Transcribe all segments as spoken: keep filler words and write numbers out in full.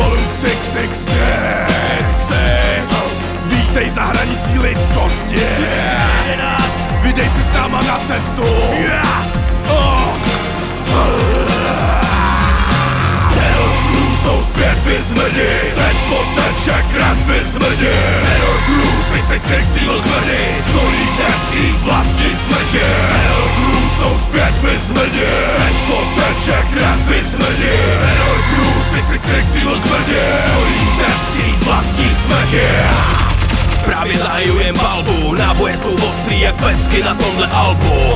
Volume šest šest šest. Vítej za hranicí lidskosti. Vydej si s náma na cestu. Terror Crew jsou zpět vysmrdi. Ten poteče krev vysmrdi. Terror Crew šest šest šest síl zmrdi. Stojí dnes vstříc vlastní smrti. Terror Crew jsou zpět vysmrdi. Ten poteče krev vysmrdi. Terror Crew šest šest šest síl zmrdi. Stojí dnes vstříc vlastní smrti. Právě zahajujem palbu, náboje jsou ostrý jak pecky na tomhle albu.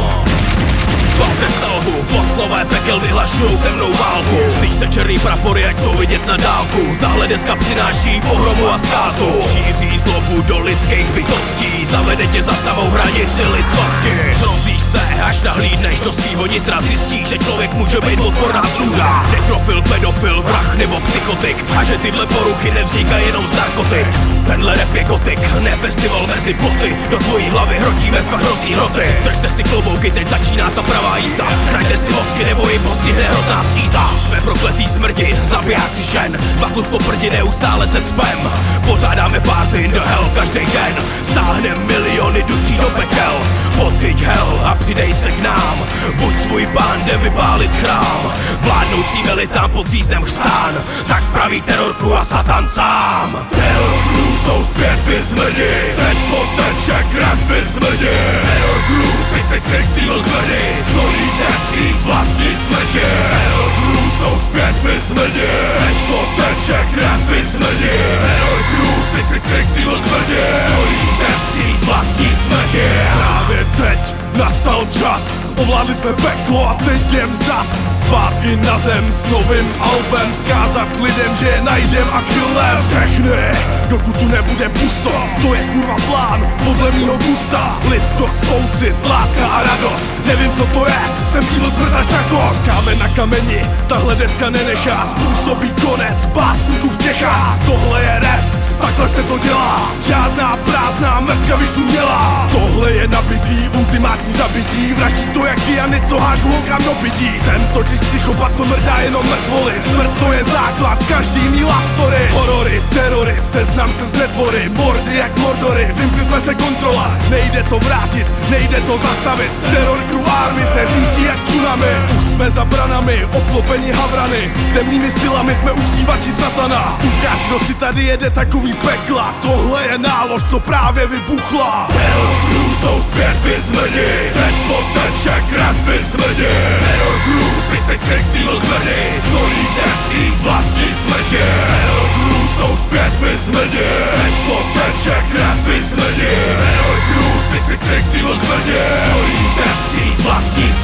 Balte salvu, poslové pekel vyhlašujou temnou válku. Styčte černý prapory, ať jsou vidět na dálku. Tahle deska přináší pohromu a zkázu. Šíří zlobu do lidských bytostí. Zavede tě za samou hranici lidskosti. Zrozíš se, až nahlídneš do svýho nitra. Zjistíš, že člověk může být odporná zrůda. Nekrofil, pedofil, vrah nebo psychotik. A že tyhle poruchy nevznikají jenom z narkotik. Tenhle rap je gotik, ne festival mezi ploty. Do tvojí hlavy hrotíme fakt hrozný hroty. Držte si klobouky, teď začíná ta pravá jízda. Chraňte si mozky, nebo jim postihne hrozná sníza. Jsme prokletý smrti, zabijáci žen. Dva klusko prdi neustále se cpem. Pořádáme party in the hell každý den. Stáhnem miliony duší do pekel. Pocit hell a přidej se k nám. Buď svůj pán, jde vypálit chrám. Vládnoucí militám pod říznem chřtán. Tak praví Terror Crew a Satan sám. Terror Crew jsou zpět vysmrdi. Ten poteče krev vysmrdi. Terror Crew šest šest šest síl zmrdi. Stojí dnes vstříc vlastní smrti. Terror Crew jsou zpět vysmrdi. Teď poteče krev vysmrdi. Terror Crew šest šest šest síl zmrdi. Stojí dnes vstříc vlastní smrti. Právě teď nastal čas. Ovládli jsme peklo a teď jdem zas. Zpátky na zem s novým albem. Vzkázat lidem, že je najdem a killem. Všechny, dokud tu nebude pusto. To je kurva plán, podle mýho gusta. Lidskost, soucit, láska a radost. Nevím co to je, jsem dílo smrt až na kost. Kámen na kameni, tahle deska nenechá. Způsobí konec básníků v Čechách. Tohle je rap, takhle se to dělá. Žádná prázdná mrtka vyšuměla. Tohle je nabitý, ultimátní zabití. Vraždí to jak Kiany, co hážu holkám do pití. Jsem totiž psychopat, co mrdá jenom mrtvoly. Smrt to je základ, každý mý love story. Horory, terory, seznam se z netvory. Mordy jak mordory, vymkli jsme se kontrola. Nejde to vrátit, nejde to zastavit. Terror Crew Army se řítí jak tsunami. Už jsme za branami, obklopení havrany. Temnými silami jsme uctívači satana. Ukáž, kdo si tady jede takový pekla. Tohle je nálož, co právě vybuchla. Terror Crew jsou zpět vysmrdi. Teď poteče krev vysmrdi. Terror Crew šest šest šest síl zmrdi. Stojí dnes vstříc vlastní smrti. Terror Crew jsou zpět vysmrdi. Teď poteče krev vysmrdi. Terror Crew šest šest šest síl zmrdi. Stojí dnes vstříc vlastní